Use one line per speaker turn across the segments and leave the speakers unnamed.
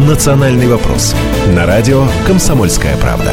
«Национальный вопрос» на радио «Комсомольская правда».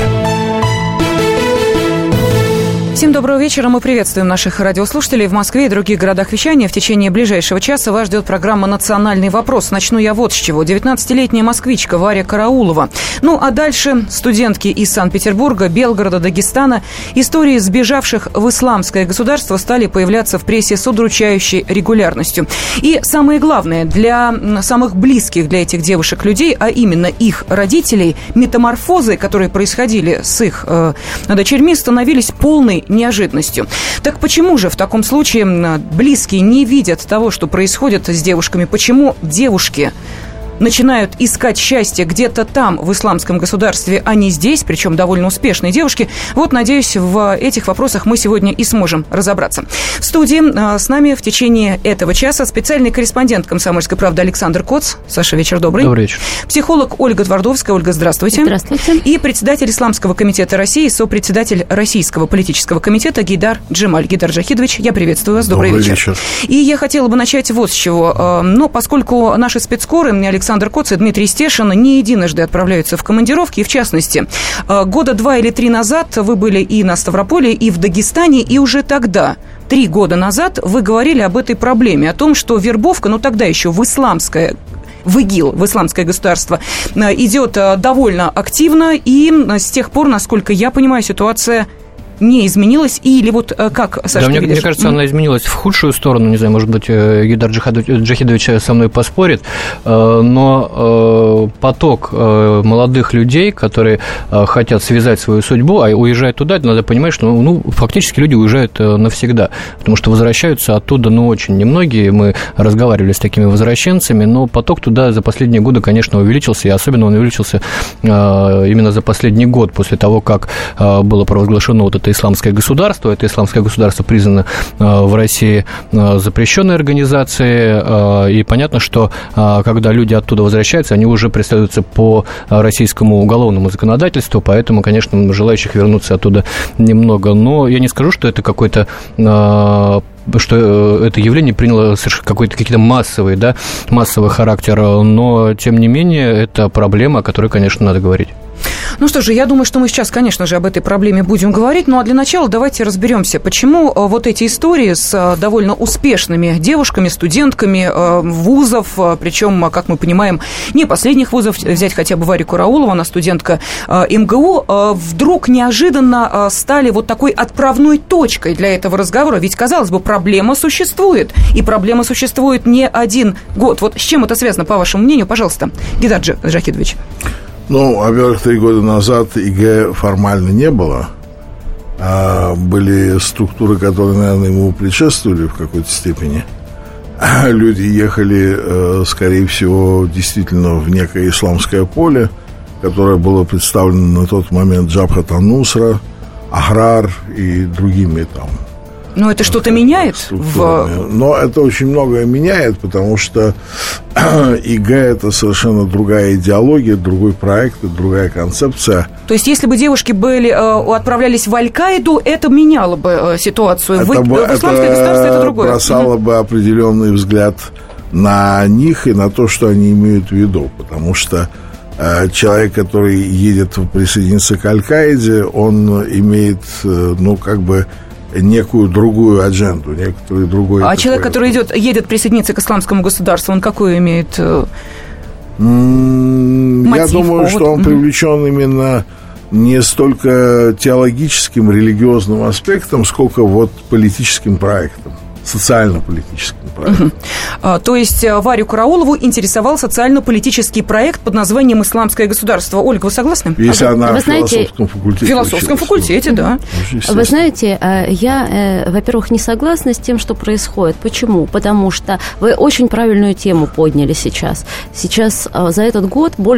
Всем доброго вечера. Мы приветствуем наших радиослушателей в Москве и других городах вещания. В течение ближайшего часа вас ждет программа «Национальный вопрос». Начну я вот с чего. 19-летняя москвичка Варя Караулова. Ну, а дальше студентки из Санкт-Петербурга, Белгорода, Дагестана. Истории сбежавших в исламское государство стали появляться в прессе с удручающей регулярностью. И самое главное, для самых близких для этих девушек людей, а именно их родителей, метаморфозы, которые происходили с их дочерьми, становились полной неожиданностью. Так почему же в таком случае близкие не видят того, что происходит с девушками? Почему девушки начинают искать счастье где-то там, в исламском государстве, а не здесь, причем довольно успешные девушки? Вот, надеюсь, в этих вопросах мы сегодня и сможем разобраться. В студии с нами в течение этого часа специальный корреспондент «Комсомольской правды» Александр Коц. Саша, вечер добрый.
Добрый вечер.
Психолог Ольга Твардовская. Ольга, здравствуйте.
Здравствуйте. И
председатель Исламского комитета России, сопредседатель Российского политического комитета Гейдар Джемаль. Гейдар Джахидович, я приветствую вас. Добрый вечер. И я хотела бы начать вот с чего. Но поскольку наши спецскоры, Александр Коц и Дмитрий Стешин, не единожды отправляются в командировки. И в частности, года 2 или 3 назад вы были и на Ставрополе, и в Дагестане, и уже тогда, 3 года назад, вы говорили об этой проблеме, о том, что вербовка, тогда еще в ИГИЛ, в исламское государство, идет довольно активно, и с тех пор, насколько я понимаю, ситуация не изменилась, или вот как, Саша,
да, мне кажется, она изменилась в худшую сторону, не знаю, может быть, Гейдар Джахидович со мной поспорит, но поток молодых людей, которые хотят связать свою судьбу, а уезжают туда, надо понимать, что, фактически люди уезжают навсегда, потому что возвращаются оттуда, очень немногие, мы разговаривали с такими возвращенцами, но поток туда за последние годы, конечно, увеличился, и особенно он увеличился именно за последний год, после того, как было провозглашено вот это исламское государство. Это исламское государство признано в России запрещенной организацией, и понятно, что когда люди оттуда возвращаются, они уже преследуются по российскому уголовному законодательству, поэтому, конечно, желающих вернуться оттуда немного. Но я не скажу, что это какой-то что это явление приняло какой-то массовый характер, но, тем не менее, это проблема, о которой, конечно, надо говорить.
Ну что же, я думаю, что мы сейчас, конечно же, об этой проблеме будем говорить, а для начала давайте разберемся, почему вот эти истории с довольно успешными девушками, студентками вузов, причем, как мы понимаем, не последних вузов, взять хотя бы Варю Караулову, она студентка МГУ, вдруг неожиданно стали вот такой отправной точкой для этого разговора. Ведь, казалось бы, проблема существует, и проблема существует не один год. Вот с чем это связано, по вашему мнению? Пожалуйста, Гейдар Джахидович.
Во-первых, 3 года назад ИГ формально не было. Были структуры, которые, наверное, ему предшествовали в какой-то степени. Люди ехали, скорее всего, действительно в некое исламское поле, которое было представлено на тот момент Джабхат ан-Нусра, Ахрар и другими там.
Но это что-то меняет?
Но это очень многое меняет, потому что ИГ – это совершенно другая идеология, другой проект, другая концепция.
То есть, если бы девушки отправлялись в Аль-Каиду, это меняло бы ситуацию? В исламское государство это другое.
Это бросало бы определенный взгляд на них и на то, что они имеют в виду, потому что человек, который едет присоединиться к Аль-Каиде, он имеет, некую другую адженду, некоторый другой...
А человек, который едет присоединиться к исламскому государству, он какую имеет мотив?
Я думаю, что он привлечен именно не столько теологическим, религиозным аспектом, сколько политическим проектом, социально-политическим проектом.
То есть Варю Караулову интересовал социально-политический проект под названием «Исламское государство». Ольга, вы согласны?
Если она в философском факультете.
В философском факультете, да.
Вы знаете, я, во-первых, не согласна с тем, что происходит. Почему? Потому что вы очень правильную тему подняли сейчас. Сейчас за этот год более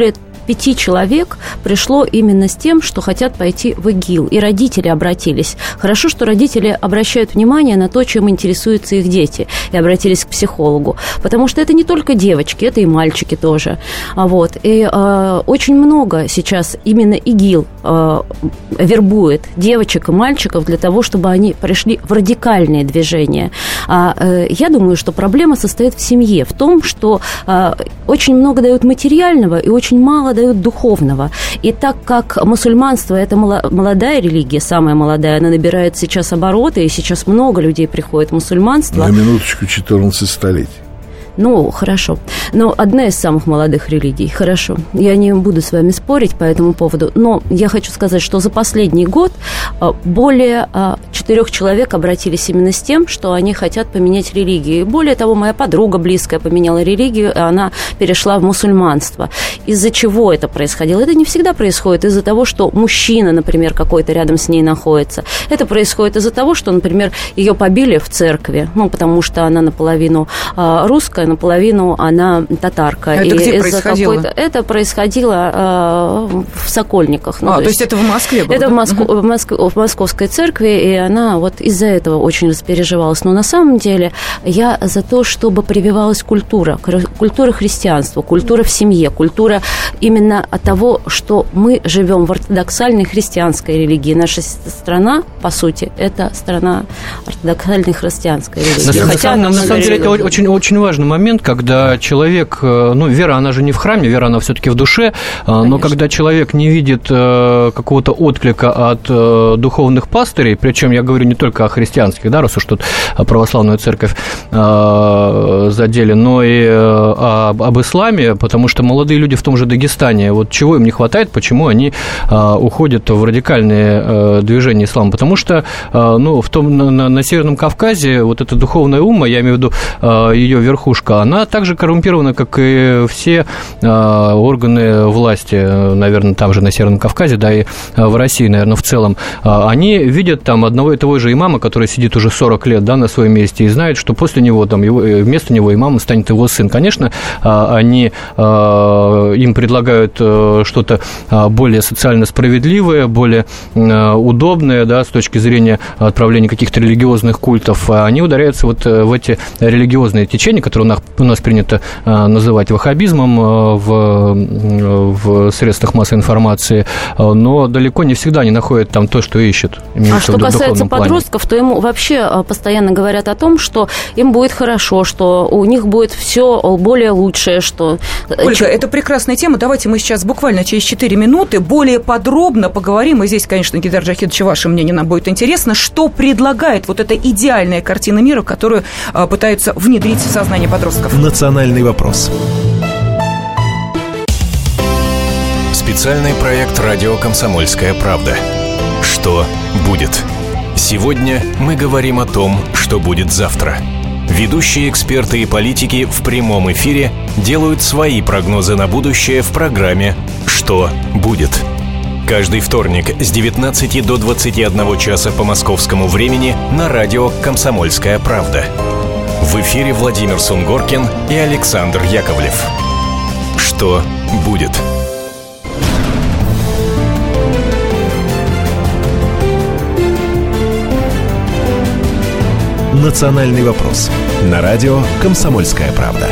5 человек пришло именно с тем, что хотят пойти в ИГИЛ. И родители обратились. Хорошо, что родители обращают внимание на то, чем интересуются их дети, и обратились к психологу. Потому что это не только девочки, это и мальчики тоже. И очень много сейчас именно ИГИЛ вербует девочек и мальчиков для того, чтобы они пришли в радикальные движения. Я думаю, что проблема состоит в семье, в том, что очень много дают материального и очень мало дают духовного. И так как мусульманство – это молодая религия, самая молодая, она набирает сейчас обороты, и сейчас много людей приходит в мусульманство.
На минуточку 14 столетий.
Ну, хорошо. Но одна из самых молодых религий. Хорошо. Я не буду с вами спорить по этому поводу. Но я хочу сказать, что за последний год более 4 человек обратились именно с тем, что они хотят поменять религию. И более того, моя подруга близкая поменяла религию, и она перешла в мусульманство. Из-за чего это происходило? Это не всегда происходит из-за того, что мужчина, например, какой-то рядом с ней находится. Это происходит из-за того, что, например, ее побили в церкви, потому что она наполовину русская, наполовину она татарка.
Это где происходило?
Это происходило в Сокольниках.
То есть это в Москве было?
Это в Московской церкви, и она вот из-за этого очень распереживалась. Но на самом деле я за то, чтобы прививалась культура христианства, культура в семье, культура именно от того, что мы живем в ортодоксальной христианской религии. Наша страна, по сути, это страна ортодоксальной христианской религии.
На самом деле это очень важный момент, когда человек, вера, она же не в храме, вера, она все-таки в душе, конечно. Но когда человек не видит какого-то отклика от духовных пастырей, причем я говорю не только о христианских, да, раз уж тут православную церковь задели, но и об исламе, потому что молодые люди в том же Дагестане, вот чего им не хватает, почему они уходят в радикальные движения ислама, потому что на Северном Кавказе вот эта духовная умма, я имею в виду ее верхушка, она так же коррумпирована, как и все органы власти, наверное, там же на Северном Кавказе, да, и в России, наверное, в целом. Они видят там одного и того же имама, который сидит уже 40 лет, да, на своем месте, и знают, что после него, вместо него имамом станет его сын. Конечно, они им предлагают что-то более социально справедливое, более удобное, да, с точки зрения отправления каких-то религиозных культов. Они ударяются вот в эти религиозные течения, которые у нас принято называть ваххабизмом в средствах массовой информации, но далеко не всегда они находят там то, что ищут.
А что касается подростков, то ему вообще постоянно говорят о том, что им будет хорошо, что у них будет все более лучшее, что...
Ольга, это прекрасная тема. Давайте мы сейчас буквально через 4 минуты более подробно поговорим. И здесь, конечно, Гейдар Джахидович, ваше мнение нам будет интересно. Что предлагает вот эта идеальная картина мира, которую пытаются внедрить в сознание подростков?
Национальный вопрос.
Специальный проект «Радио Комсомольская правда». Что будет? Сегодня мы говорим о том, что будет завтра. Ведущие эксперты и политики в прямом эфире делают свои прогнозы на будущее в программе «Что будет?». Каждый вторник с 19 до 21 часа по московскому времени на радио «Комсомольская правда». В эфире Владимир Сунгоркин и Александр Яковлев. Что будет?
Национальный вопрос. На радио «Комсомольская правда».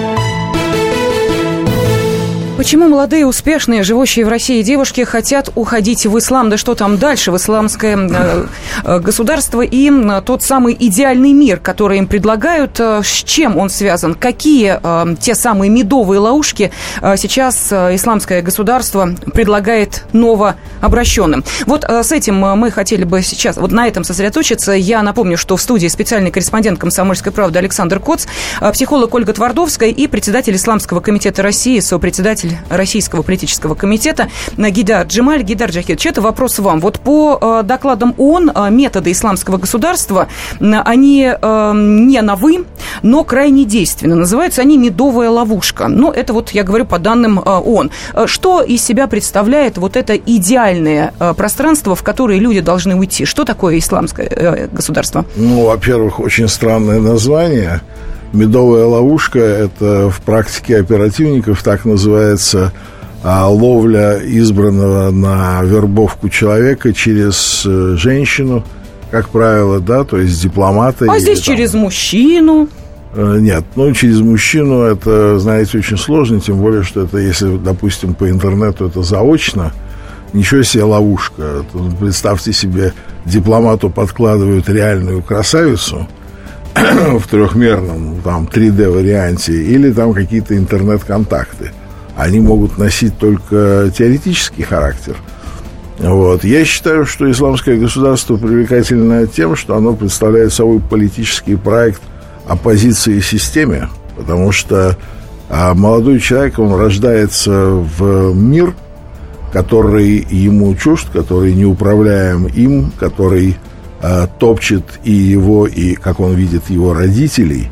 Почему молодые, успешные, живущие в России девушки хотят уходить в ислам? Да что там дальше, в исламское государство и тот самый идеальный мир, который им предлагают, с чем он связан? Какие те самые медовые ловушки сейчас исламское государство предлагает новообращенным? Вот с этим мы хотели бы сейчас вот на этом сосредоточиться. Я напомню, что в студии специальный корреспондент «Комсомольской правды» Александр Коц, психолог Ольга Твардовская и председатель Исламского комитета России, сопредседатель Российского политического комитета Гейдар Джемаль. Гейдар Джахидович, это вопрос вам. Вот по докладам ООН методы исламского государства, они не новы, но крайне действенны. Называются они «медовая ловушка». Но это вот я говорю по данным ООН. Что из себя представляет вот это идеальное пространство, в которое люди должны уйти? Что такое исламское государство?
Во-первых, очень странное название. Медовая ловушка – это в практике оперативников так называется ловля избранного на вербовку человека через женщину, как правило, да, то есть дипломаты.
А здесь через мужчину?
Нет, через мужчину это, знаете, очень сложно, тем более, что это, если, допустим, по интернету это заочно, ничего себе ловушка. Представьте себе, дипломату подкладывают реальную красавицу в трехмерном, там, 3D-варианте, или там какие-то интернет-контакты. Они могут носить только теоретический характер. Вот. Я считаю, что исламское государство привлекательно тем, что оно представляет собой политический проект оппозиции системе, потому что молодой человек, он рождается в мир, который ему чужд, который не управляем им, который топчет и его, и, как он видит, его родителей.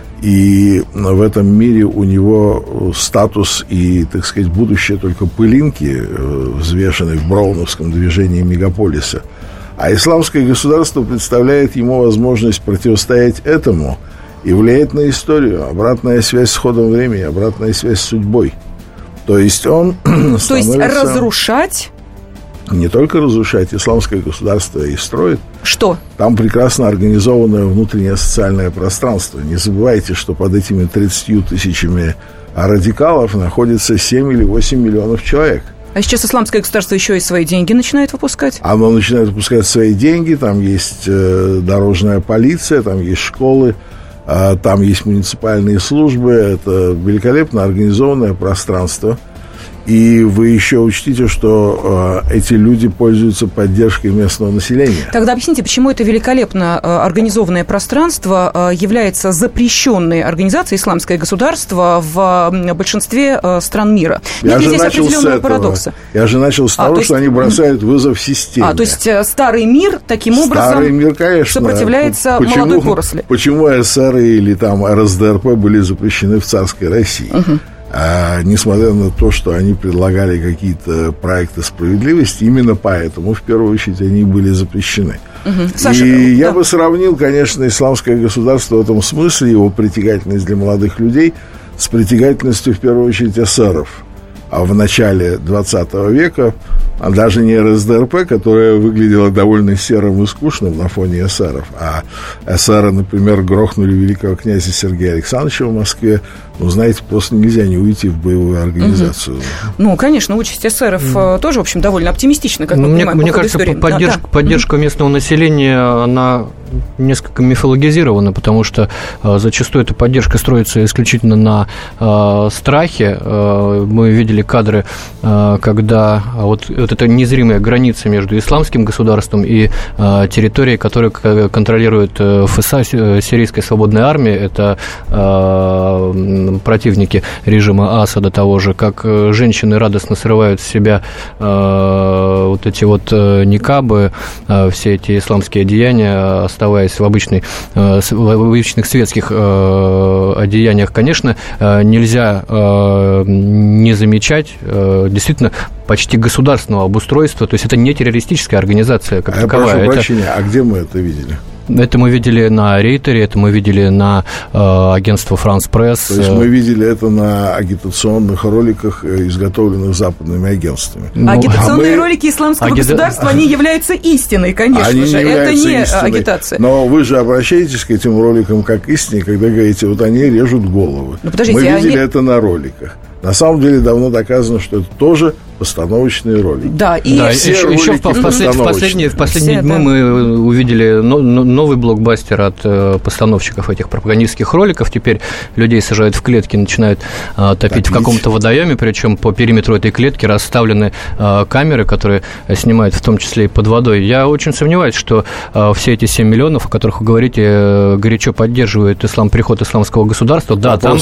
И в этом мире у него статус и, так сказать, будущее только пылинки, взвешенные в броуновском движении мегаполиса. А исламское государство представляет ему возможность противостоять этому и влияет на историю. Обратная связь с ходом времени, обратная связь с судьбой. То есть он становится...
То есть разрушать?
Не только разрушать, исламское государство и строит.
Что?
Там прекрасно организованное внутреннее социальное пространство. Не забывайте, что под этими 30 тысячами радикалов находится 7 или 8 миллионов человек.
А сейчас исламское государство еще и свои деньги начинает выпускать?
Оно начинает выпускать свои деньги. Там есть дорожная полиция, там есть школы, там есть муниципальные службы. Это великолепно организованное пространство. И вы еще учтите, что эти люди пользуются поддержкой местного населения.
Тогда объясните, почему это великолепно организованное пространство является запрещенной организацией «Исламское государство» в большинстве стран мира? Нет ли здесь определенного парадокса?
Я же начал с того, что они бросают вызов системе.
То есть старый мир таким образом сопротивляется молодой поросли?
Почему СССР или там РСДРП были запрещены в царской России? Несмотря на то, что они предлагали какие-то проекты справедливости, именно поэтому, в первую очередь, они были запрещены. Саша, я бы сравнил, конечно, исламское государство в этом смысле, его притягательность для молодых людей, с притягательностью, в первую очередь, эсеров. А в начале 20 века, а даже не РСДРП, которая выглядела довольно серым и скучным на фоне эсеров, а эсеры, например, грохнули великого князя Сергея Александровича в Москве, знаете, просто нельзя не уйти в боевую организацию.
Конечно, участь эсеров тоже, в общем, довольно оптимистична, как мы понимаем.
Мне кажется, поддержка местного населения, она несколько мифологизирована, потому что зачастую эта поддержка строится исключительно на страхе. Мы видели кадры, когда вот эта незримая граница между исламским государством и территорией, которую контролирует ФСА, Сирийская свободная армия, это противники режима Асада того же, как женщины радостно срывают с себя вот эти вот никабы, все эти исламские одеяния, оставаясь в обычных светских одеяниях. Конечно, нельзя не замечать действительно почти государственного обустройства, то есть это не террористическая организация как таковая.
Прошу прощения, а где мы это видели?
Это мы видели на Рейтере, это мы видели на агентстве «Франс Пресс».
То есть мы видели это на агитационных роликах, изготовленных западными агентствами.
Агитационные ролики исламского государства, они являются истиной, конечно же. Это не агитация.
Но вы же обращаетесь к этим роликам как к истине, когда говорите, вот они режут головы. Мы видели это на роликах. На самом деле давно доказано, что это тоже постановочные ролики.
Да, и
еще в последние дни мы увидели новый блокбастер от постановщиков этих пропагандистских роликов. Теперь людей сажают в клетки, начинают топить в каком-то водоеме, причем по периметру этой клетки расставлены камеры, которые снимают в том числе и под водой. Я очень сомневаюсь, что все эти 7 миллионов, о которых вы говорите, горячо поддерживают приход исламского государства. Да, там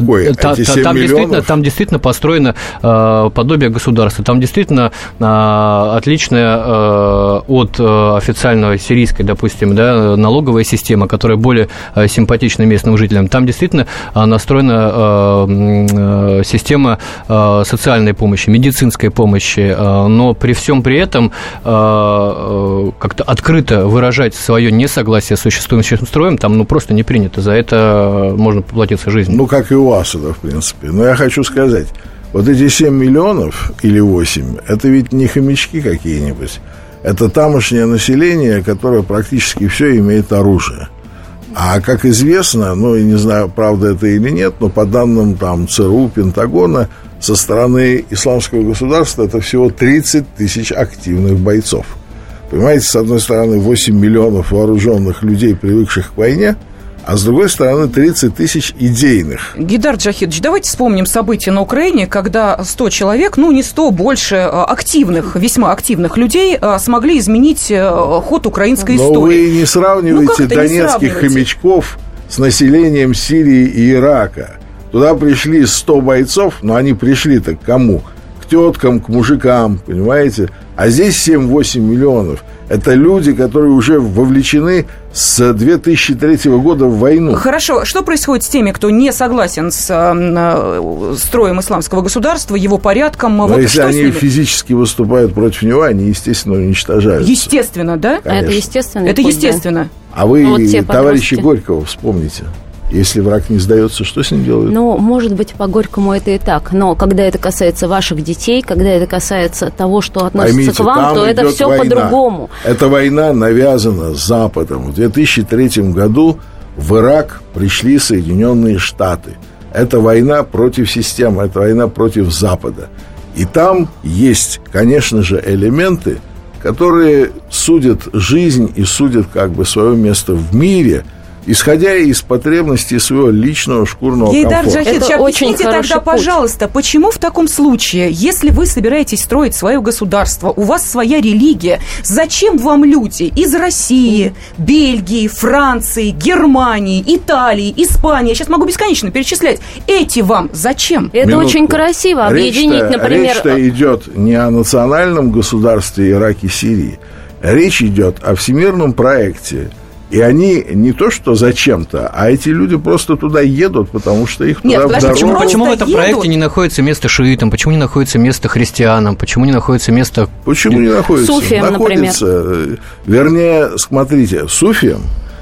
действительно построено подобие государства. Там действительно отличная от официальной сирийской, допустим, налоговая система, которая более симпатична местным жителям. Там действительно настроена система социальной помощи, медицинской помощи, но при всем при этом как-то открыто выражать свое несогласие с существующим строем там просто не принято. За это можно поплатиться жизнью.
Как и у Асада, в принципе. Но я хочу сказать, Вот эти 7 миллионов или 8, это ведь не хомячки какие-нибудь. Это тамошнее население, которое практически все имеет оружие. А как известно, ну, я не знаю, правда это или нет, но по данным там ЦРУ, Пентагона, со стороны исламского государства это всего 30 тысяч активных бойцов. Понимаете, с одной стороны 8 миллионов вооруженных людей, привыкших к войне, а с другой стороны 30 тысяч идейных.
Гейдар Джахидович, давайте вспомним события на Украине, когда 100 человек, ну не 100, больше активных, весьма активных людей смогли изменить ход украинской истории.
Но вы не сравниваете донецких хомячков с населением Сирии и Ирака. Туда пришли 100 бойцов, но они пришли-то к кому? К теткам, к мужикам, понимаете? А здесь 7-8 миллионов. Это люди, которые уже вовлечены с 2003 года в войну.
Хорошо. Что происходит с теми, кто не согласен с строем исламского государства, его порядком?
Но вот если они физически выступают против него, они, естественно, уничтожаются.
Естественно, да?
Конечно. Это естественно.
Это естественно.
А вы, вот товарищи Горького, вспомните. Если враг не сдается, что с ним делают?
Ну, может быть, по Горькому это и так. Но когда это касается ваших детей, когда это касается того, что относится
поймите,
к вам, то это все по-другому.
Эта война навязана Западом. В 2003 году в Ирак пришли Соединенные Штаты. Это война против системы, это война против Запада. И там есть, конечно же, элементы, которые судят жизнь и судят как бы свое место в мире, исходя из потребностей своего личного шкурного комфорта.
Гейдар Джахидович, объясните тогда, пожалуйста, почему в таком случае, если вы собираетесь строить свое государство, у вас своя религия, зачем вам люди из России, Бельгии, Франции, Германии, Италии, Испании, я сейчас могу бесконечно перечислять, эти вам зачем?
Это очень красиво объединить, например...
Речь-то идет не о национальном государстве Ирака и Сирии, речь идет о всемирном проекте. И они не то что зачем-то, а эти люди просто туда едут, потому что их туда в дорогу...
Почему в этом проекте не находится место шиитам? Почему не находится место христианам? Почему не находится место...
Почему не находится?
Суфиям,
находится,
например.
Вернее, смотрите, суфиям,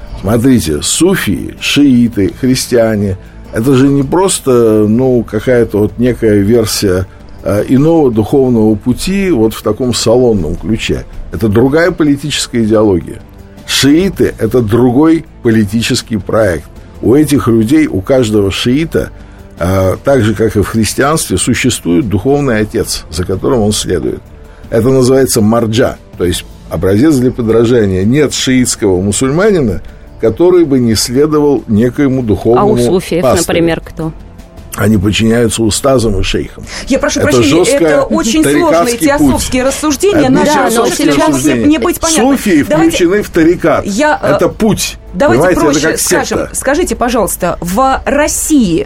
суфии, шииты, христиане, это же не просто, ну, какая-то вот некая версия иного духовного пути вот в таком салонном ключе. Это другая политическая идеология. Шииты – это другой политический проект. У этих людей, у каждого шиита, так же, как и в христианстве, существует духовный отец, за которым он следует. Это называется марджа, то есть образец для подражания. Нет шиитского мусульманина, который бы не следовал некоему духовному
пастырю. А у суфиев, например, кто?
Они подчиняются устазам и шейхам.
Я прошу прощения, это очень сложные теософские рассуждения.
Да, но сейчас мне быть понятно. Суфии включены в тарикат. Это путь.
Давайте проще скажем. Скажите, пожалуйста, в России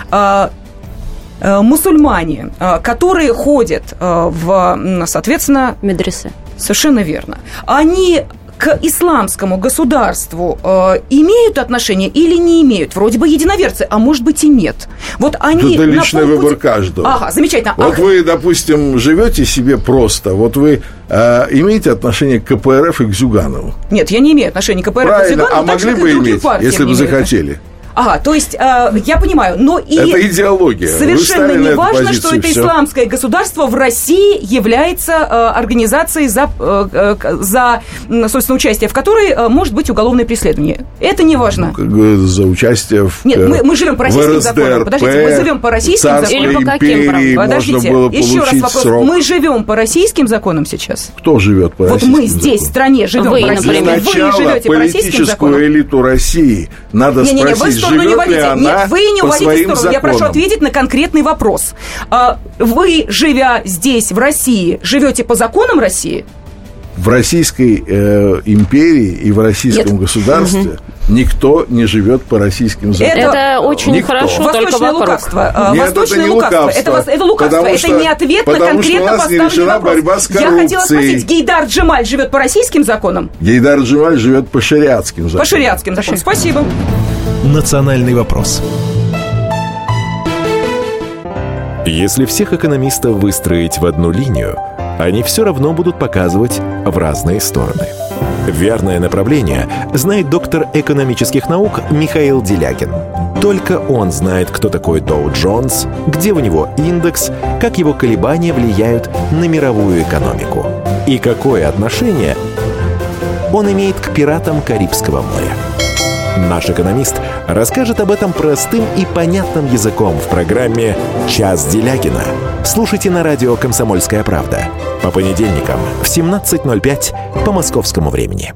мусульмане, которые ходят в, соответственно...
медресе.
Совершенно верно. Они... к исламскому государству имеют отношение или не имеют? Вроде бы единоверцы, а может быть и нет. Вот они
это личный выбор каждого.
Ага, замечательно.
Вот вы, допустим, живете себе просто, вот вы имеете отношение к КПРФ и к Зюганову?
Нет, я не имею отношения к КПРФ
правильно,
и к Зюганову.
а могли бы иметь, если бы захотели?
Ага, то есть, я понимаю, но и...
Это идеология.
Совершенно не важно, что это исламское государство в России является организацией, за собственно, участие в которой может быть уголовное преследование. Это не важно.
За участие в
Нет, мы живем по российским законам. Подождите, мы живем по российским законам?
Или по каким правилам?
Подождите, еще раз вопрос.
Срок.
Мы живем по российским законам сейчас?
Кто живет по российским
законам? Вот мы здесь, в стране, живем по российским законам.
Вы живете по российским законам? Политическую элиту России надо спросить, живет ли она
Нет, вы не уводите в сторону. Я прошу ответить на конкретный вопрос. Вы, живя здесь, в России, живете по законам России?
В Российской империи и в российском государстве никто не живет по российским законам.
Это очень хорошо,
восточное лукавство.
Нет,
восточное лукавство. Это лукавство. Это не ответ на конкретно поставленный вопрос.
Борьба с
я хотела спросить, Гейдар Джемаль живет по российским законам?
Гейдар Джемаль живет по шариатским законам.
По шариатским законам. Спасибо.
Национальный вопрос. Если всех экономистов выстроить в одну линию, они все равно будут показывать в разные стороны.
Верное направление знает доктор экономических наук Михаил Делякин. Только он знает, кто такой Доу Джонс, где у него индекс, как его колебания влияют на мировую экономику и какое отношение он имеет к пиратам Карибского моря. Наш экономист расскажет об этом простым и понятным языком в программе «Час Делякина». Слушайте на радио «Комсомольская правда» по понедельникам в 17:05 по московскому времени.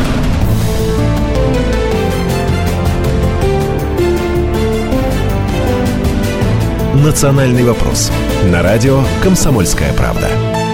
«Национальный вопрос» на радио «Комсомольская правда».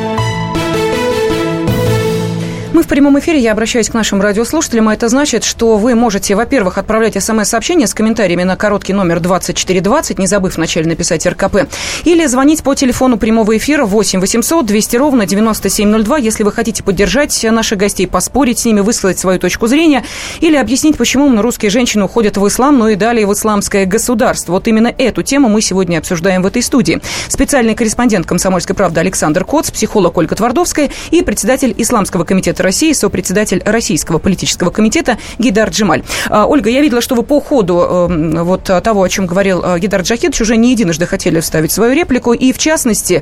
Мы в прямом эфире, я обращаюсь к нашим радиослушателям, а это значит, что вы можете, во-первых, отправлять смс-сообщения с комментариями на короткий номер 2420, не забыв вначале написать РКП, или звонить по телефону прямого эфира 8 800 200 ровно 9702, если вы хотите поддержать наших гостей, поспорить с ними, высказать свою точку зрения, или объяснить, почему русские женщины уходят в ислам, но и далее в исламское государство. Вот именно эту тему мы сегодня обсуждаем в этой студии. Специальный корреспондент «Комсомольской правды» Александр Коц, психолог Ольга Твардовская и председатель Исламского комитета России, сопредседатель Российского политического комитета Гейдар Джемаль. Ольга, я видела, что вы по ходу вот того, о чем говорил Гейдар Джахидович, уже не единожды хотели вставить свою реплику, и в частности,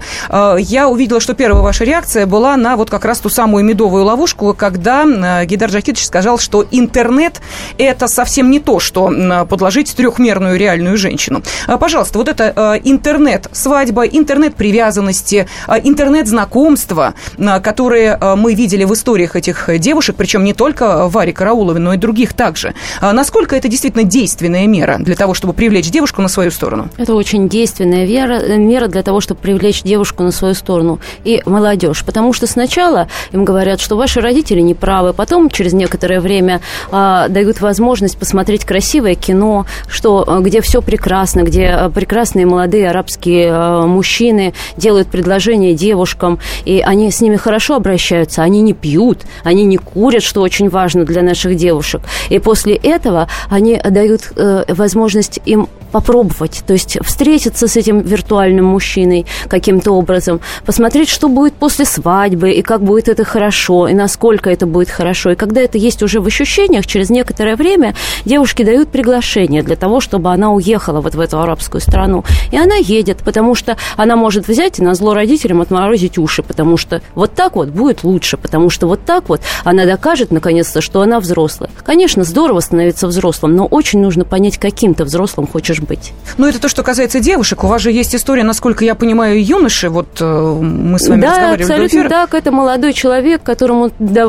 я увидела, что первая ваша реакция была на вот как раз ту самую медовую ловушку, когда Гейдар Джахидович сказал, что интернет – это совсем не то, что подложить трехмерную реальную женщину. Пожалуйста, вот это интернет-свадьба, интернет-привязанности, интернет-знакомства, которые мы видели в историях этих девушек, причем не только Варе Карауловой, но и других также. Насколько это действительно действенная мера для того, чтобы привлечь девушку на свою сторону? Это
очень действенная мера для того, чтобы привлечь девушку на свою сторону и молодежь. Потому что сначала им говорят, что ваши родители не правы, потом через некоторое время дают возможность посмотреть красивое кино, где все прекрасно, где прекрасные молодые арабские мужчины делают предложения девушкам, и они с ними хорошо обращаются, они не пьют, они не курят, что очень важно для наших девушек. И после этого они дают возможность им попробовать, то есть встретиться с этим виртуальным мужчиной каким-то образом, посмотреть, что будет после свадьбы, и как будет это хорошо, и насколько это будет хорошо. И когда это есть уже в ощущениях, через некоторое время девушке дают приглашение для того, чтобы она уехала вот в эту арабскую страну. И она едет, потому что она может взять и назло родителям отморозить уши, потому что вот так вот будет лучше, потому что вот так вот она докажет, наконец-то, что она взрослая. Конечно, здорово становиться взрослым, но очень нужно понять, каким ты взрослым хочешь быть.
Ну, это то, что касается девушек. У вас же есть история, насколько я понимаю, юноши. Вот мы с вами разговаривали.
Да, абсолютно так. Это молодой человек, которому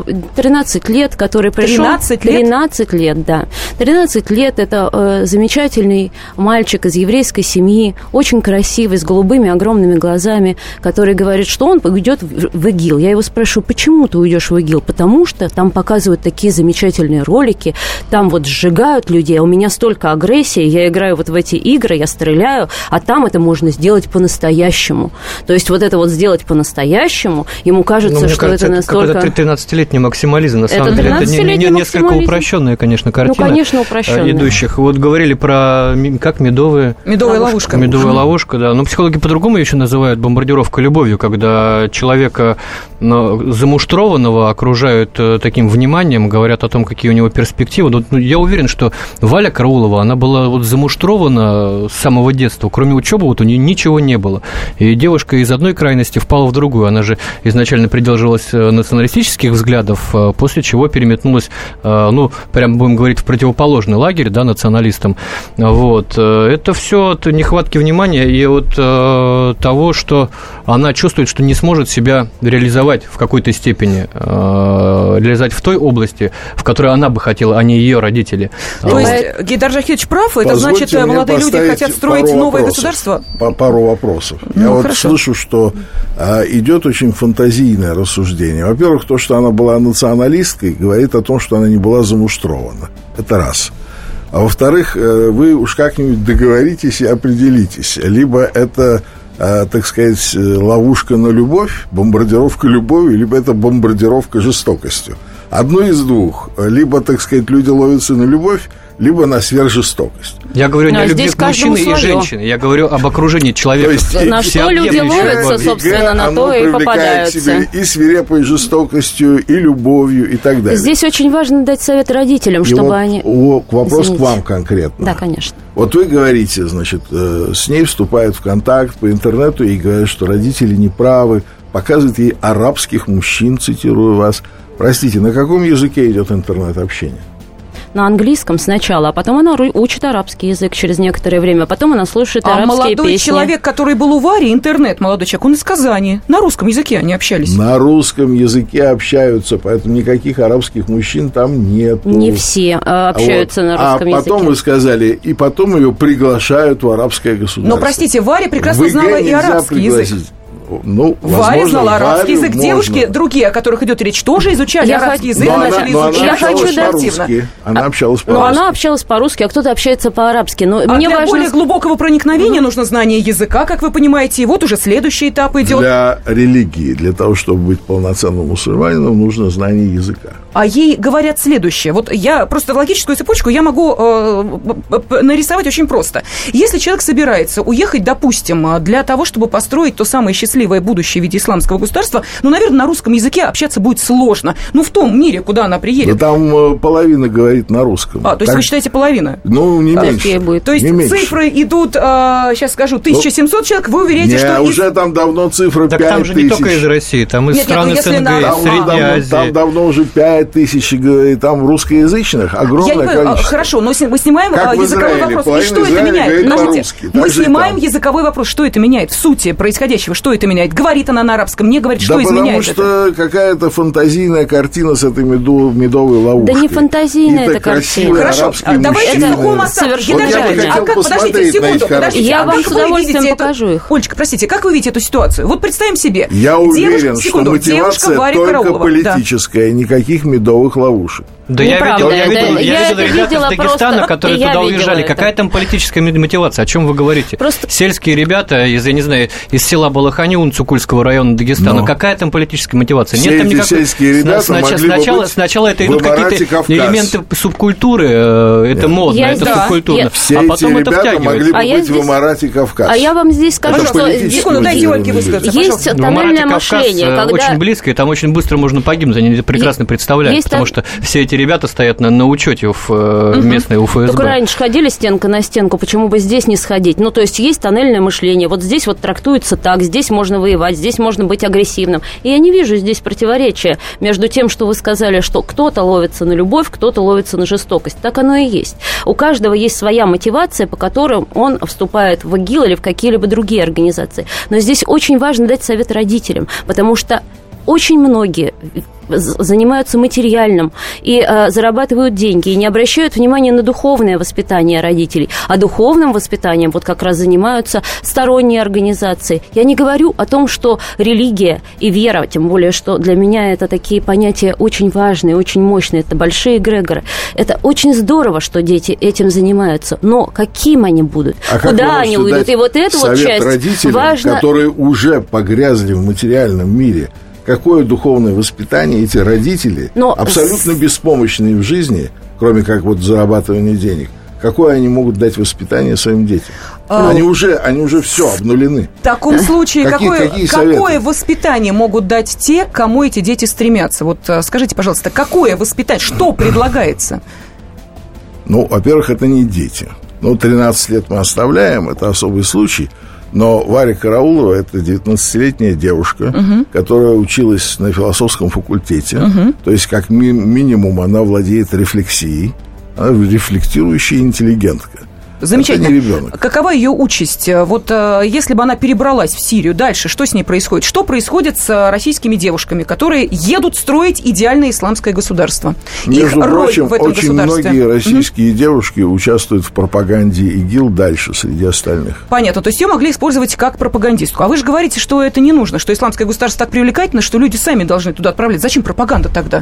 13 лет, который пришел...
13 лет?
13 лет, да. 13 лет – это замечательный мальчик из еврейской семьи, очень красивый, с голубыми огромными глазами, который говорит, что он уйдет в ИГИЛ. Я его спрашиваю, почему ты уйдешь в ИГИЛ? Потому что там показывают такие замечательные ролики, там вот сжигают людей, а у меня столько агрессии, я играю вот в эти игры, я стреляю, а там это можно сделать по-настоящему. То есть вот это вот сделать по-настоящему, ему кажется, что это настолько...
Это 13-летний максимализм, на самом деле. Это несколько упрощенная, конечно, картина.
Ну, конечно, упрощенная.
Идущих. Вот говорили про, как, медовая
ловушка.
Медовая ловушка, да. Но психологи по-другому еще называют бомбардировка любовью, когда человека замуштрованного окружают таким вниманием, говорят о том, какие у него перспективы. Я уверен, что Валя Караулова, она была вот замуштрована с самого детства. Кроме учебы вот у нее ничего не было. И девушка из одной крайности впала в другую. Она же изначально придерживалась националистических взглядов, после чего переметнулась, прям будем говорить, в противоположный лагерь, да, националистам. Вот. Это все от нехватки внимания и от того, что она чувствует, что не сможет себя реализовать в какой-то степени, реализовать в той области, в которой она бы хотела, а не ее родители.
То есть Гейдар Джахидович прав? Это значит, молодые люди хотят строить новое государство?
Пару вопросов. Я вот слышу, что идет очень фантазийное рассуждение. Во-первых, то, что она была националисткой, говорит о том, что она не была замуштрована. Это раз. А во-вторых, вы уж как-нибудь договоритесь и определитесь. Либо это, так сказать, ловушка на любовь, бомбардировка любовью, либо это бомбардировка жестокостью. Одно из двух. Либо, так сказать, люди ловятся на любовь, либо на сверхжестокость.
Я говорю не о любви к мужчине и женщине, я говорю об окружении человека.
То есть,
на что люди ловятся, собственно, на то и попадаются.
Себе и свирепой жестокостью, и любовью, и так далее.
Здесь очень важно дать совет родителям, чтобы
вот
они...
Вопрос к вам конкретно.
Да, конечно.
Вот вы говорите, значит, с ней вступают в контакт по интернету и говорят, что родители неправы, показывают ей арабских мужчин, цитирую вас. Простите, на каком языке идет интернет-общение?
На английском сначала, а потом она учит арабский язык через некоторое время, а потом она слушает арабские песни.
А молодой человек, который был у Вари, интернет, молодой человек, он из Казани. На русском языке они общались.
На русском языке общаются, поэтому никаких арабских мужчин там нет.
Не все общаются на русском языке.
А потом вы сказали, и потом ее приглашают в арабское государство.
Но, простите, Варя прекрасно знала и арабский язык.
Ну,
Варя знала арабский язык. Девушки, другие, о которых идет речь, тоже изучали арабский язык, начали изучать очень активно.
Она общалась по-русски.
Но она общалась по-русски, а кто-то общается по-арабски. Но мне
для
важно...
более глубокого проникновения нужно знание языка, как вы понимаете. И вот уже следующий этап идет.
Для религии, для того, чтобы быть полноценным мусульманином, нужно знание языка.
А ей говорят следующее. Вот я просто в логическую цепочку я могу нарисовать очень просто. Если человек собирается уехать, допустим, для того, чтобы построить то самое счастливое будущее в виде исламского государства, ну, наверное, на русском языке общаться будет сложно. Ну, в том мире, куда она приедет.
Да там половина говорит на русском.
То есть вы считаете половина?
Ну, не меньше.
То есть цифры идут, сейчас скажу, 1700 человек, вы уверяете, что...
уже там давно цифры 5000.
Так там же не только из России, там из стран СНГ, из Средней Азии.
Там давно уже 5000, и там русскоязычных огромное количество.
Хорошо, но мы снимаем языковой вопрос. И что это меняет? Мы снимаем языковой вопрос. Что это меняет в сути происходящего? Что это меняет? Говорит она на арабском, не говорит, что изменяет это?
Потому что какая-то фантазийная картина с этой медовой ловушкой.
Да не фантазийная эта картина.
Хорошо, давайте в сухом остатке. Подождите секунду.
Я вам с удовольствием покажу их.
Олечка, простите, как вы видите эту ситуацию? Вот представим себе.
Я уверен, что мотивация только политическая, никаких медовых ловушек.
Да я видел ребят из Дагестана, которые туда уезжали. Какая там политическая мотивация? О чем вы говорите? Сельские ребята из, я не знаю, из села Балаханюн Цукульского района Дагестана. Какая там политическая мотивация? Нет там никакой.
Сельские ребята
сначала это идут какие-то элементы субкультуры, это модно, это субкультурно.
Все эти ребята могли бы быть в Эмирате Кавказ.
А я вам здесь скажу, что
секунду, дайте Ольге высказаться.
Есть тоннельное мышление.
Очень близко, и там очень быстро можно погибнуть, они это прекрасно представляют, потому что все эти ребята стоят на учете в местной УФСБ.
Только раньше ходили стенка на стенку, почему бы здесь не сходить? Ну, то есть есть тоннельное мышление, вот здесь вот трактуется так, здесь можно воевать, здесь можно быть агрессивным. И я не вижу здесь противоречия между тем, что вы сказали, что кто-то ловится на любовь, кто-то ловится на жестокость. Так оно и есть. У каждого есть своя мотивация, по которым он вступает в ИГИЛ или в какие-либо другие организации. Но здесь очень важно дать совет родителям, потому что очень многие занимаются материальным и зарабатывают деньги, и не обращают внимания на духовное воспитание родителей. А духовным воспитанием вот как раз занимаются сторонние организации. Я не говорю о том, что религия и вера, тем более, что для меня это такие понятия очень важные, очень мощные, это большие эгрегоры. Это очень здорово, что дети этим занимаются, но каким они будут? Куда они уйдут? И вот эту вот часть
родителям,
важно...
которые уже погрязли в материальном мире, какое духовное воспитание эти родители, абсолютно беспомощные в жизни, кроме как вот зарабатывания денег, какое они могут дать воспитание своим детям? Они уже все обнулены.
В таком случае, какое воспитание могут дать те, к кому эти дети стремятся? Вот скажите, пожалуйста, какое воспитание, что предлагается?
Ну, во-первых, это не дети. 13 лет мы оставляем, это особый случай. Но Варя Караулова – это 19-летняя девушка, которая училась на философском факультете. То есть, как минимум, она владеет рефлексией. Она рефлектирующая интеллигентка.
Замечательно.
Это не ребенок.
Какова ее участь? Вот если бы она перебралась в Сирию, дальше что с ней происходит? Что происходит с российскими девушками, которые едут строить идеальное исламское государство?
Между прочим,
в этом
очень многие российские девушки участвуют в пропаганде ИГИЛ дальше среди остальных.
Понятно. То есть ее могли использовать как пропагандистку. А вы же говорите, что это не нужно, что исламское государство так привлекательно, что люди сами должны туда отправлять. Зачем пропаганда тогда?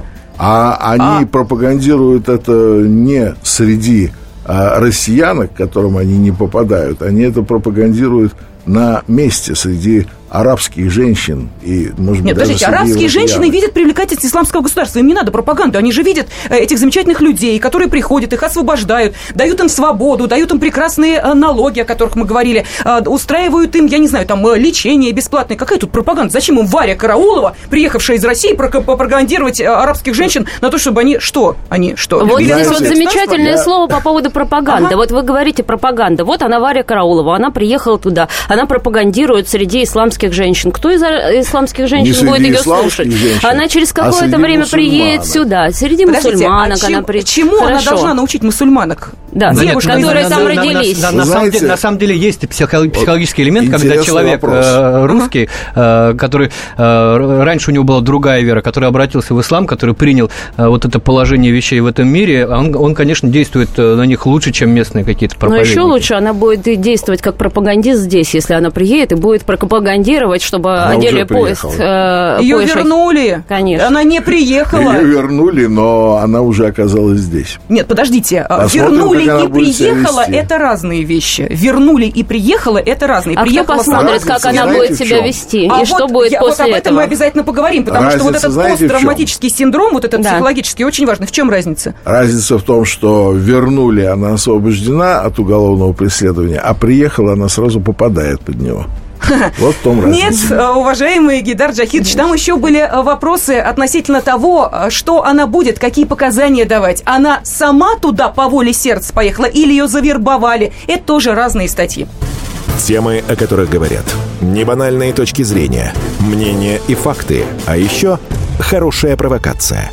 Они пропагандируют это не среди россиянок, к которым они не попадают, они это пропагандируют на месте среди арабских женщин и, может быть,
Нет, подождите, арабские женщины видят привлекательность исламского государства. Им не надо пропаганду. Они же видят этих замечательных людей, которые приходят, их освобождают, дают им свободу, дают им прекрасные налоги, о которых мы говорили, устраивают им, я не знаю, там, лечение бесплатное. Какая тут пропаганда? Зачем им Варя Караулова, приехавшая из России, пропагандировать арабских женщин на то, чтобы они что? Они что?
Вот здесь вот замечательное слово по поводу пропаганды. Ага. Вот вы говорите пропаганда. Вот она, Варя Караулова, она приехала туда, она пропагандирует среди исламских женщин. Кто из исламских женщин будет ее слушать? Женщин, она через какое-то время приедет сюда. Среди мусульманок она приедет.
Чему она должна научить мусульманок?
Да, девушки, которые там родились.
На самом деле есть психологический элемент, когда человек русский, который раньше у него была другая вера, который обратился в ислам, который принял вот это положение вещей в этом мире, он, конечно, действует на них лучше, чем местные какие-то проповедники.
Но еще лучше она будет действовать как пропагандист здесь, если она приедет и будет пропагандировать, чтобы одели поезд.
Ее вернули.
Конечно.
Она не приехала.
Ее вернули, но она уже оказалась здесь.
Нет, подождите. Вернули и приехала – это разные вещи. Вернули и приехала – это разные.
А кто посмотрит, как она будет себя вести? И что будет после этого?
Об этом мы обязательно поговорим, потому что вот этот посттравматический синдром, вот этот психологический, очень важный. В чем разница?
Разница в том, что вернули, она освобождена от уголовного преследования, а приехала, она сразу попадает под него. Вот в том разница.
Нет, уважаемый Гейдар Джахидович, там еще были вопросы относительно того, что она будет, какие показания давать. Она сама туда по воле сердца поехала или ее завербовали? Это тоже разные статьи.
Темы, о которых говорят. Небанальные точки зрения, мнения и факты. А еще хорошая провокация.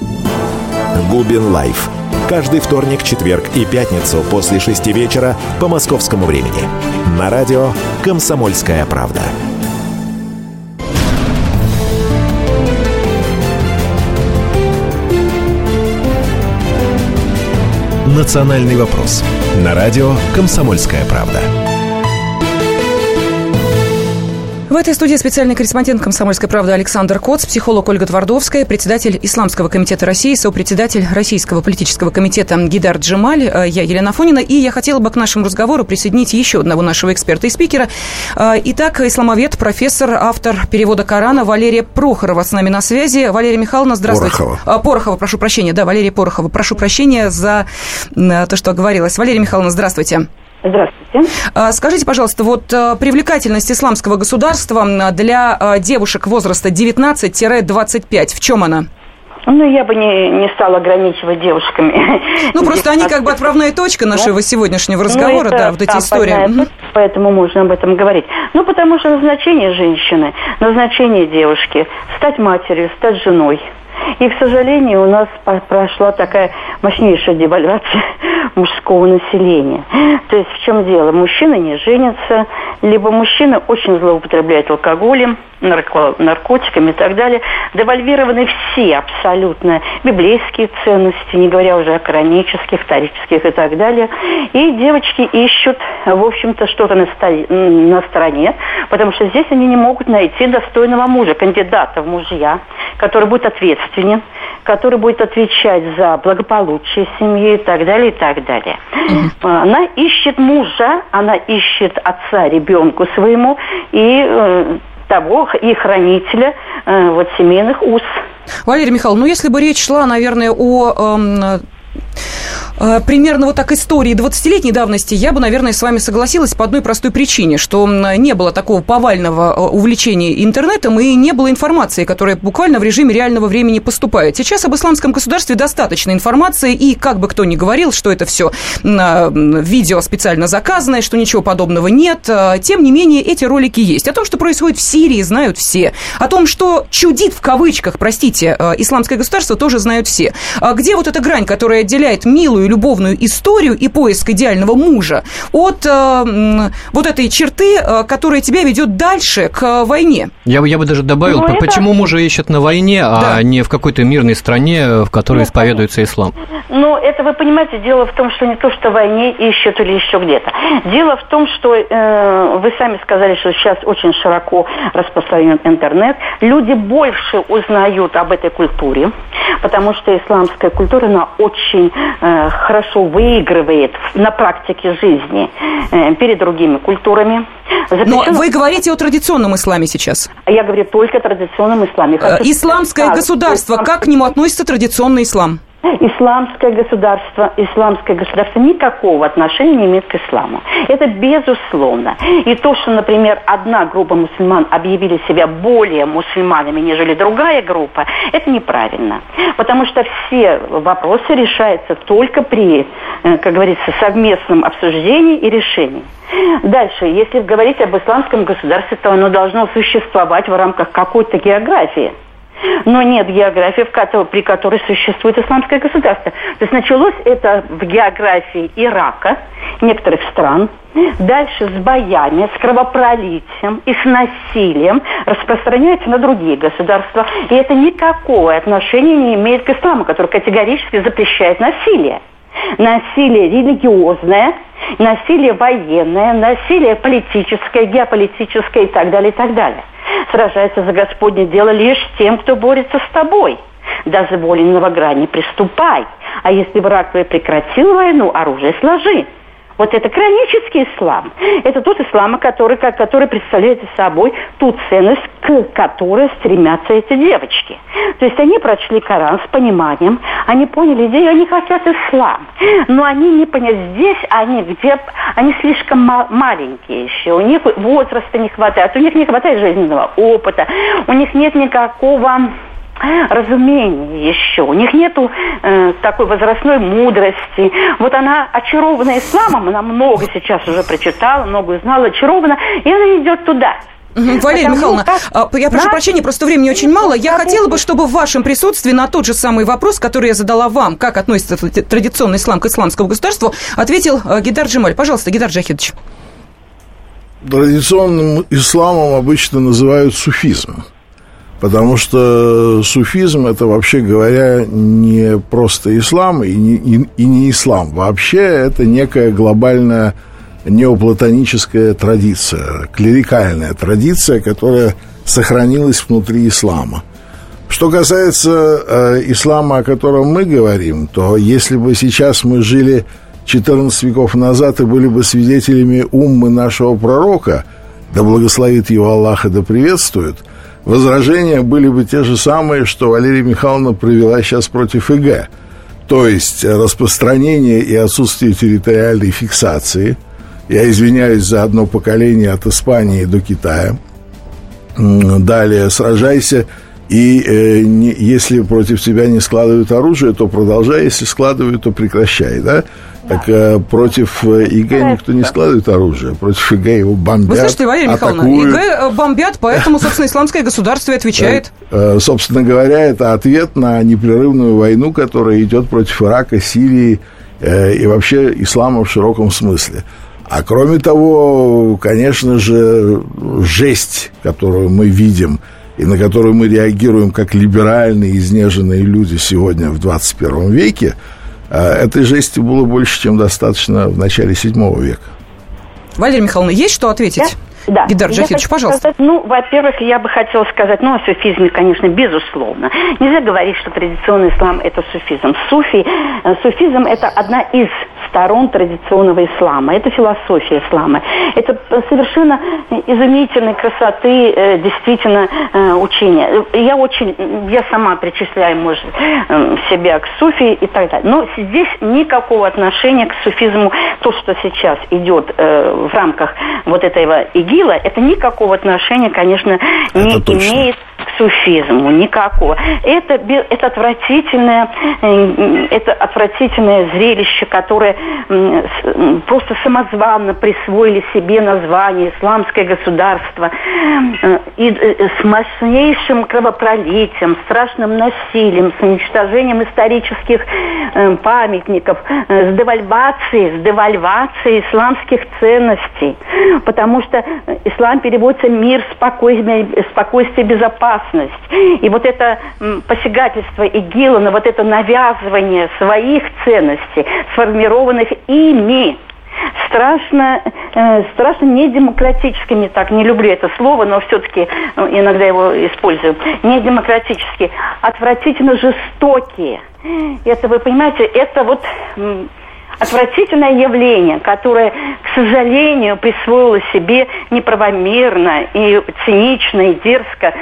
Губин Лайф. Каждый вторник, четверг и пятницу после 6 вечера по московскому времени. На радио «Комсомольская правда».
«Национальный вопрос» на радио «Комсомольская правда».
В этой студии специальный корреспондент «Комсомольской правды» Александр Коц, психолог Ольга Твардовская, председатель Исламского комитета России, сопредседатель Российского политического комитета Гейдар Джемаль, я Елена Афонина. И я хотела бы к нашему разговору присоединить еще одного нашего эксперта и спикера. Итак, исламовед, профессор, автор перевода Корана Валерия Порохова с нами на связи. Валерия Михайловна, здравствуйте. Порохова, прошу прощения. Да, Валерия Порохова. Прошу прощения за то, что оговорилась. Валерия Михайловна, здравствуйте.
Здравствуйте.
Скажите, пожалуйста, вот привлекательность исламского государства для девушек возраста 19-25, в чем она?
Ну, я бы не стала ограничивать девушками.
Ну, просто они как бы отправная точка нашего сегодняшнего разговора, да, вот эти истории.
Поэтому можно об этом говорить. Ну, потому что назначение женщины, назначение девушки, стать матерью, стать женой. И, к сожалению, у нас прошла такая мощнейшая девальвация мужского населения. То есть в чем дело? Мужчины не женятся, либо мужчины очень злоупотребляют алкоголем, наркотиками и так далее. Девальвированы все абсолютно библейские ценности, не говоря уже о коранических, торических и так далее. И девочки ищут, в общем-то, что-то на стороне, потому что здесь они не могут найти достойного мужа, кандидата в мужья, который будет ответственен, который будет отвечать за благополучие семьи и так далее, и так далее. Она ищет мужа, она ищет отца ребенку своему и того, и хранителя вот, семейных уз.
Валерия Михайловна, ну если бы речь шла, наверное, о примерно вот так истории 20-летней давности, я бы, наверное, с вами согласилась по одной простой причине, что не было такого повального увлечения интернетом и не было информации, которая буквально в режиме реального времени поступает. Сейчас об исламском государстве достаточно информации, и как бы кто ни говорил, что это все видео специально заказанное, что ничего подобного нет, тем не менее эти ролики есть. О том, что происходит в Сирии, знают все. О том, что чудит в кавычках, простите, исламское государство, тоже знают все. Где вот эта грань, которая отделяет милую любовную историю и поиск идеального мужа от вот этой черты, которая тебя ведет дальше к войне? Я бы даже добавил, почему мужа ищут на войне, а не в какой-то мирной стране, в которой исповедуется ислам?
Ну, это, вы понимаете, дело в том, что не то, что в войне ищут или еще где-то. Дело в том, что вы сами сказали, что сейчас очень широко распространен интернет. Люди больше узнают об этой культуре, потому что исламская культура, она очень очень хорошо выигрывает на практике жизни перед другими культурами.
Но вы говорите о традиционном исламе сейчас.
Я говорю только о традиционном исламе.
Исламское государство, как к нему относится традиционный ислам?
Исламское государство никакого отношения не имеет к исламу. Это безусловно. И то, что, например, одна группа мусульман объявили себя более мусульманами, нежели другая группа, это неправильно. Потому что все вопросы решаются только при, как говорится, совместном обсуждении и решении. Дальше, если говорить об исламском государстве, то оно должно существовать в рамках какой-то географии. Но нет географии, при которой существует исламское государство. То есть началось это в географии Ирака, некоторых стран, дальше с боями, с кровопролитием и с насилием распространяется на другие государства. И это никакого отношения не имеет к исламу, который категорически запрещает насилие. Насилие религиозное, насилие военное, насилие политическое, геополитическое и так далее, и так далее. Сражается за Господне дело лишь тем, кто борется с тобой. Дозволенного грани приступай. А если враг твой прекратил войну, оружие сложи. Вот это хронический ислам. Это тот ислам, который представляет собой ту ценность, к которой стремятся эти девочки. То есть они прочли Коран с пониманием, они поняли идею, они хотят ислам. Но они не поняли, здесь они слишком маленькие еще, у них возраста не хватает, у них не хватает жизненного опыта, у них нет никакого разумения еще. У них нету такой возрастной мудрости. Вот она очарована исламом, она много сейчас уже прочитала, много узнала, очарована, и она идет туда.
Валерия Михайловна, я прошу прощения, просто времени очень мало. Я хотела бы, чтобы в вашем присутствии на тот же самый вопрос, который я задала вам, как относится традиционный ислам к исламскому государству, ответил Гидар Джемаль. Пожалуйста, Гидар Джахидович.
Традиционным исламом обычно называют суфизм. Потому что суфизм – это, вообще говоря, не просто ислам и не ислам. Вообще это некая глобальная неоплатоническая традиция, клерикальная традиция, которая сохранилась внутри ислама. Что касается ислама, о котором мы говорим, то если бы сейчас мы жили 14 веков назад и были бы свидетелями уммы нашего пророка, да благословит его Аллах и да приветствует, возражения были бы те же самые, что Валерия Михайловна провела сейчас против ЕГЭ. То есть распространение и отсутствие территориальной фиксации. Я извиняюсь за одно поколение от Испании до Китая. Далее, сражайся, и если против тебя не складывают оружие, то продолжай, если складывают, то прекращай, да? Так против ИГ никто не складывает оружие, против ИГ его бомбят.
Вы слышите, Валерия Михайловна, ИГ бомбят, поэтому, собственно, исламское государство и отвечает.
Собственно говоря, это ответ на непрерывную войну, которая идет против Ирака, Сирии и вообще ислама в широком смысле. А кроме того, конечно же, жесть, которую мы видим и на которую мы реагируем как либеральные, изнеженные люди сегодня в 21 веке, этой жести было больше, чем достаточно в начале VII века.
Валерия Михайловна, есть что ответить?
Да.
Гидар Джахидович, пожалуйста.
Сказать, во-первых, я бы хотела сказать, о суфизме, конечно, безусловно. Нельзя говорить, что традиционный ислам – это суфизм. Суфизм – это одна из сторон традиционного ислама. Это философия ислама. Это совершенно изумительной красоты, действительно, учение. Я сама причисляю, может, себя к суфии и так далее. Но здесь никакого отношения к суфизму, то, что сейчас идет в рамках вот этого ИГИЛа, это никакого отношения, конечно, не имеет к суфизму, никакого. Это отвратительное зрелище, которое просто самозванно присвоили себе название «Исламское государство», и с мощнейшим кровопролитием, страшным насилием, с уничтожением исторических памятников, с девальвацией исламских ценностей, потому что ислам переводится «мир, спокойствие, безопасность». И вот это посягательство ИГИЛа на вот это навязывание своих ценностей, сформированных ими, страшно страшно недемократические, не люблю это слово, но все-таки иногда его использую, недемократические, отвратительно жестокие. Это, вы понимаете, это вот отвратительное явление, которое, к сожалению, присвоило себе неправомерно и цинично и дерзко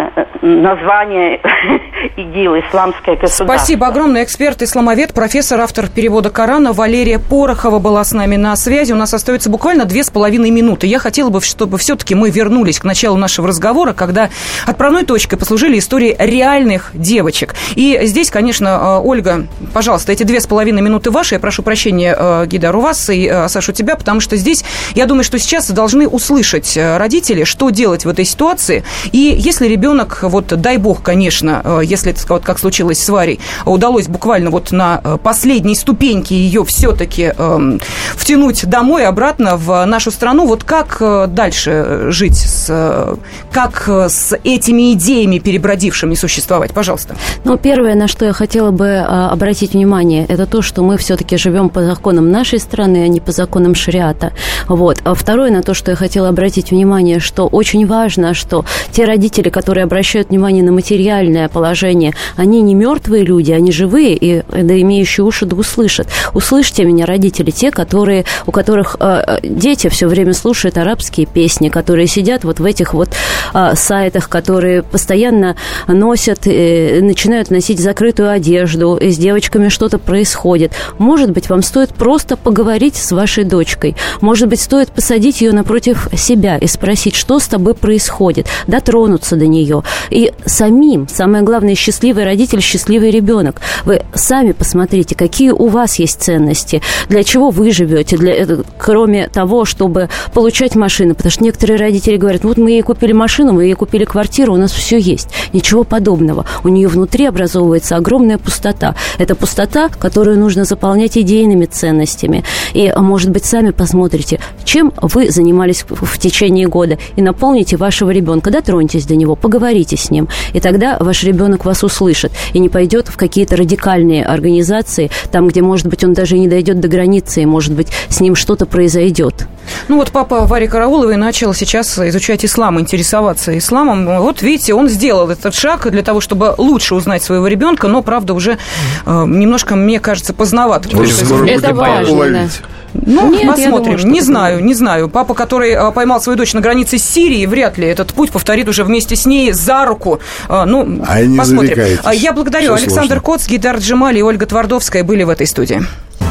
название ИГИЛ, Исламское государство.
Спасибо огромное. Эксперт-исламовед, профессор, автор перевода Корана Валерия Порохова была с нами на связи. У нас остается буквально 2,5 минуты. Я хотела бы, чтобы все-таки мы вернулись к началу нашего разговора, когда отправной точкой послужили истории реальных девочек. И здесь, конечно, Ольга, пожалуйста, эти 2,5 минуты ваши. Я прошу прощения, Гидар, у вас и, Саша, у тебя, потому что здесь, я думаю, что сейчас должны услышать родители, что делать в этой ситуации. И если ребенок, вот дай бог, конечно, если, вот как случилось с Варей, удалось буквально вот на последней ступеньке ее все-таки втянуть домой, обратно в нашу страну, вот как дальше жить, как с этими идеями перебродившими существовать? Пожалуйста.
Ну, первое, на что я хотела бы обратить внимание, это то, что мы все-таки живем по законам нашей страны, а не по законам шариата. Вот. А второе, на то, что я хотела обратить внимание, что очень важно, что те родители, которые обращают внимание на материальное положение, они не мертвые люди, они живые, и да, имеющие уши да услышат. Услышьте меня, родители, те, у которых дети все время слушают арабские песни, которые сидят вот в этих вот сайтах, которые постоянно носят, начинают носить закрытую одежду, и с девочками что-то происходит. Может быть, вам стоит просто поговорить с вашей дочкой. Может быть, стоит посадить ее напротив себя и спросить, что с тобой происходит, дотронуться до нее. И самим, самое главное, счастливый родитель, счастливый ребенок. Вы сами посмотрите, какие у вас есть ценности, для чего вы живете, кроме того, чтобы получать машину. Потому что некоторые родители говорят, вот мы ей купили машину, мы ей купили квартиру, у нас все есть. Ничего подобного. У нее внутри образовывается огромная пустота. Это пустота, которую нужно заполнять идейными ценностями. И, может быть, сами посмотрите, чем вы занимались в течение года, и наполните вашего ребенка, дотроньтесь до него, поговорите с ним, и тогда ваш ребенок вас услышит и не пойдет в какие-то радикальные организации, там, где, может быть, он даже не дойдет до границы, и, может быть, с ним что-то произойдет.
Ну вот папа Вари Карауловой начал сейчас изучать ислам, интересоваться исламом. Вот видите, он сделал этот шаг для того, чтобы лучше узнать своего ребенка, но, правда, уже немножко, мне кажется, поздновато.
Это важно, да.
Ну,
нет,
посмотрим.
Думаю,
не знаю. Папа, который поймал свою дочь на границе с Сирией, вряд ли этот путь повторит уже вместе с ней за руку. Ну, посмотрим. Я благодарю.
Все
Александр
сложно.
Коц, Гидар Джемали и Ольга Твардовская были в этой студии.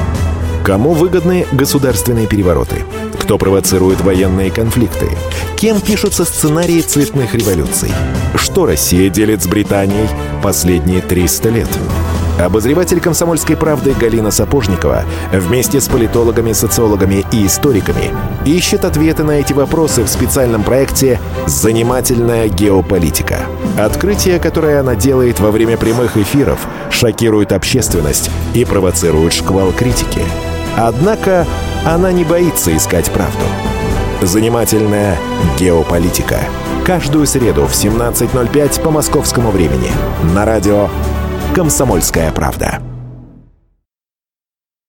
Кому выгодны государственные перевороты? Кто провоцирует военные конфликты? Кем пишутся сценарии цветных революций? Что Россия делит с Британией последние 300 лет? Обозреватель «Комсомольской правды» Галина Сапожникова вместе с политологами, социологами и историками ищет ответы на эти вопросы в специальном проекте «Занимательная геополитика». Открытия, которые она делает во время прямых эфиров, шокируют общественность и провоцируют шквал критики. Однако она не боится искать правду. «Занимательная геополитика». Каждую среду в 17:05 по московскому времени на радио «Комсомольская правда».